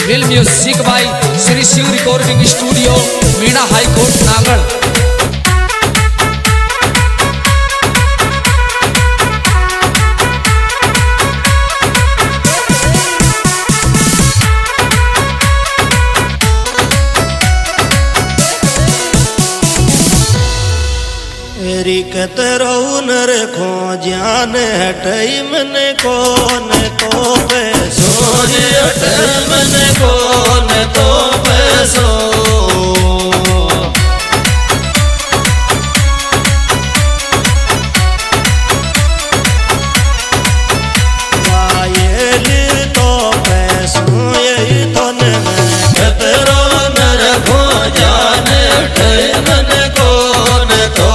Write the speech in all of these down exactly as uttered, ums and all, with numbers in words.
Will music by Shri Shiv recording studio Meena high court Nagad. कतरो नर खो ज्ञान हटई मन कौन तो पैसो हट मन कौन तो पैसो वायल तो पैसो यही तो न कतरो नर खो ज्ञान हटई मन कौन तो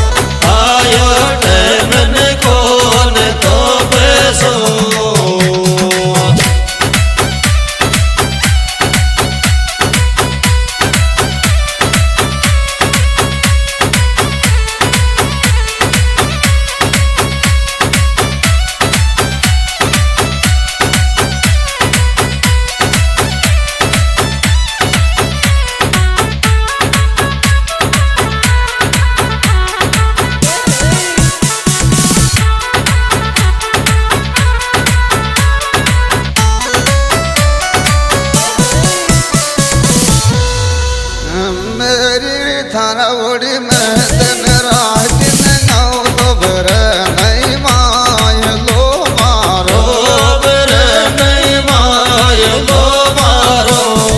थारा ओडी में दिन रात में गाँव गोबर नहीं माय लो मारो गोबर नहीं माय लो मारो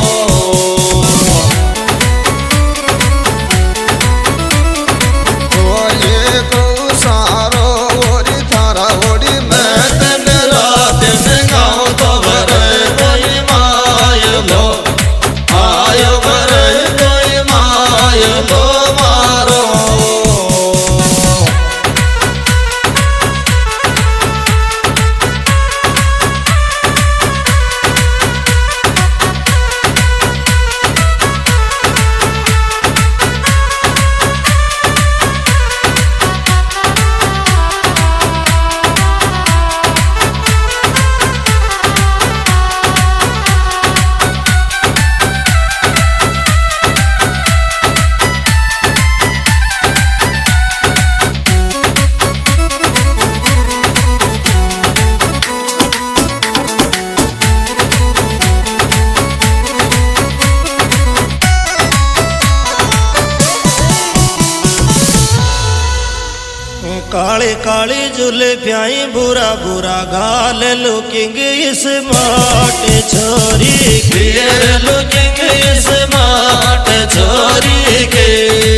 बोले को सारो ओडी थारा ओडी में दिन रात में गाँव गोबर नहीं माय लो आयो बर नहीं माय लो मारो काली काली जुल्फियाई बुरा बुरा गाल लुकिंग स्मार्ट छोरी क्लियर लुकिंग स्मार्ट छोरी के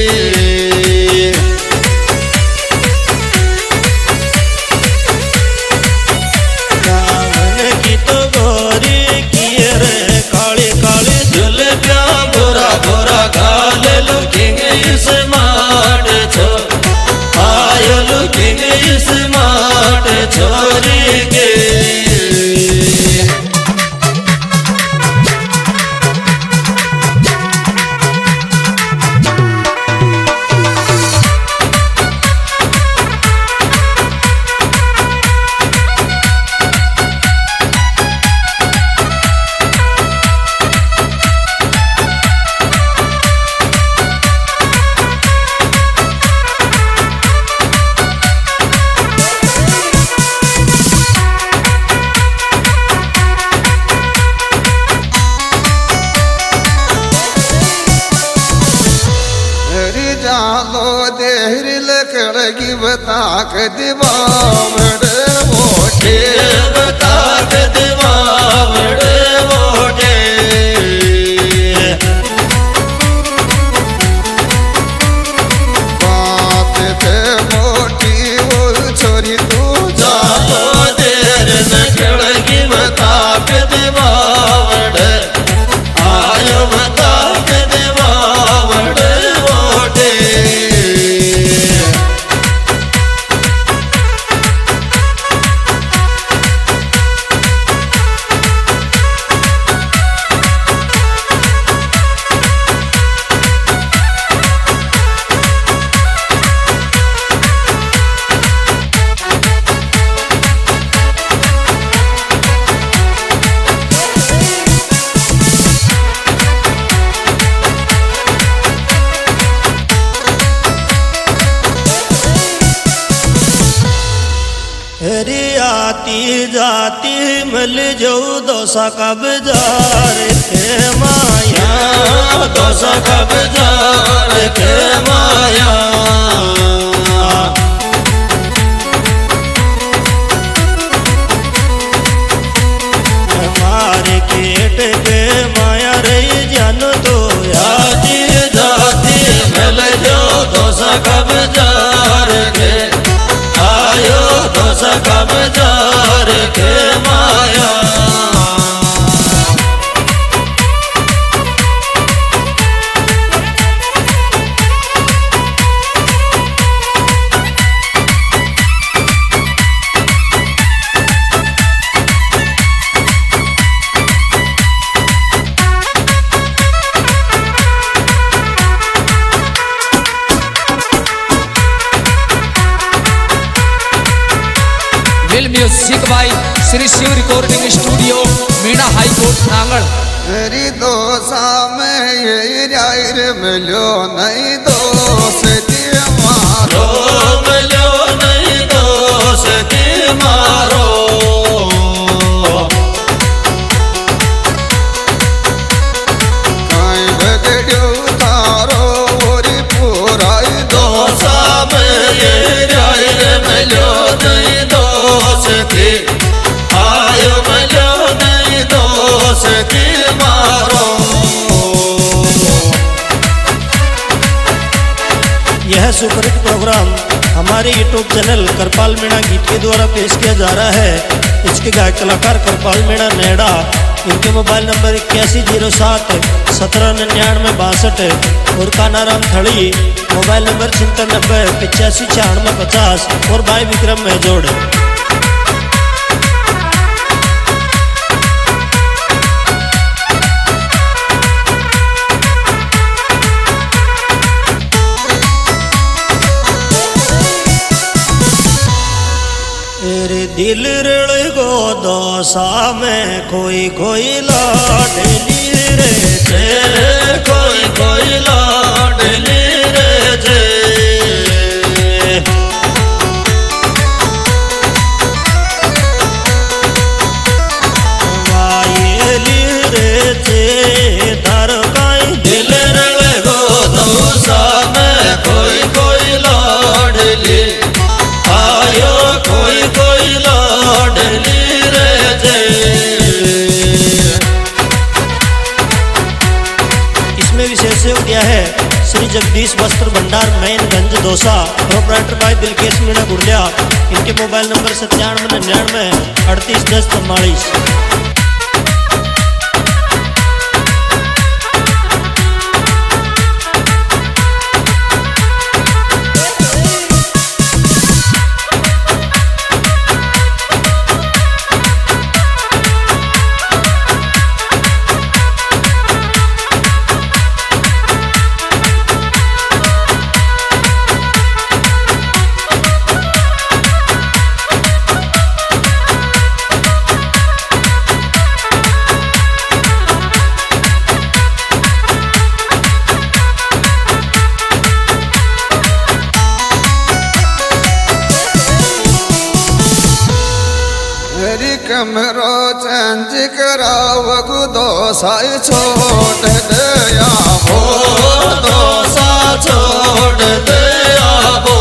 दामन की तो गोरी क्लियर काली काली जुल्फिया बुरा बुरा गाल लुकिंग स्मार्ट छोरी लुकिंग स्मार्ट छोरी के जालो देहर लकड़गी बता के दीवार मोटे बता के दीवार मोटे बात ते मोटी वो छोरी तू जालो देर लकड़गी बता के दीवार आयो बता के दीवार मोटे जाती मिल जाऊ दोसा का बाजार के माया दोसा का बाजार के माया मार्केट के माया रे जान तो आती जाती मिल जाओ दोसा का बाजार के आयो दोसा का बाजार के माया music by Shri Shiv recording studio Meena high court Nangal. तेरी दोसा में ये रायर मिलो नहीं दोस्ती मारो मिलो नहीं दोस्ती मारो कहीं बगड़ो तारो ओरी पुराई दोसा में ये रायर मिलो नहीं दोस्ती आयो मिलो नहीं दोस्ती मारो। यह सुपरहिट प्रोग्राम हमारे यूट्यूब चैनल करपाल मीणा गीत के द्वारा पेश किया जा रहा है। इसके गायक कलाकार करपाल मीणा नेड़ा। इनके मोबाइल नंबर इक्यासी जीरो सात सत्रह निन्यानवे बासठ और कानाराम थड़ी मोबाइल नंबर छिहत्तर नब्बे पिचासी छियानवे पचास और भाई विक्रम में जोड़। तेरे दिल रण गो दोसा में कोई कोई लाडली रे जे कोई कोई लाडली रे जे वायली रे जे धर गाई दिल रण गो दोसा में कोई कोई लाडली आयो कोई कोई लाडली रे जे। इसमें विशेष योग दिया है श्री जगदीश वस्त्र भंडार मैनगंज दोसा प्रोपराइटर बाई दिलकेश मीणा गुड़लिया। इनके मोबाइल नंबर सत्तानवे निन्यानवे अड़तीस दस चौवालीस। कमरो चेंज कराव गु दोसा छोड़ दया हो दोसा छोड़ दया हो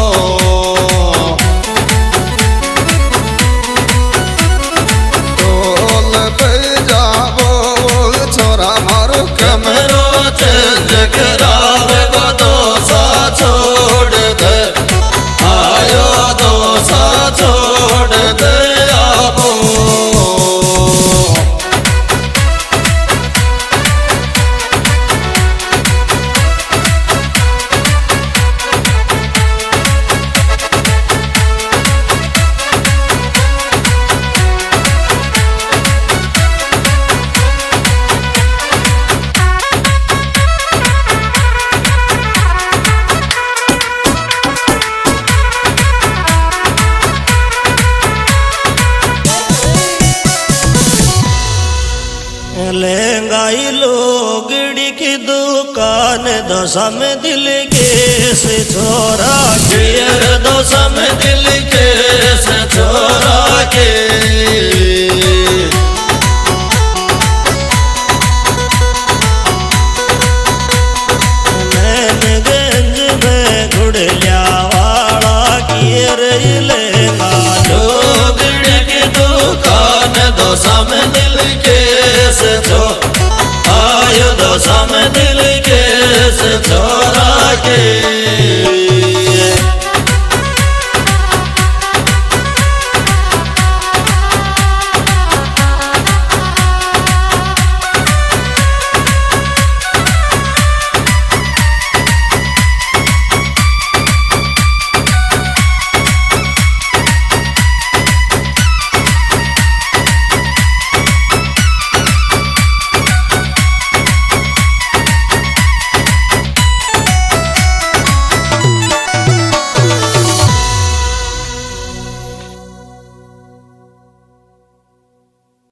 ढोल बजावो छोरा मारो कमरो चेंज कराव गु दोसा छोड़ दे आयो दोसा छोड़ दया हो। लहंगाई लोगड़ी की दुकान ने दशा में दिल के से छोरा के, दशा में दिल के से छोरा के।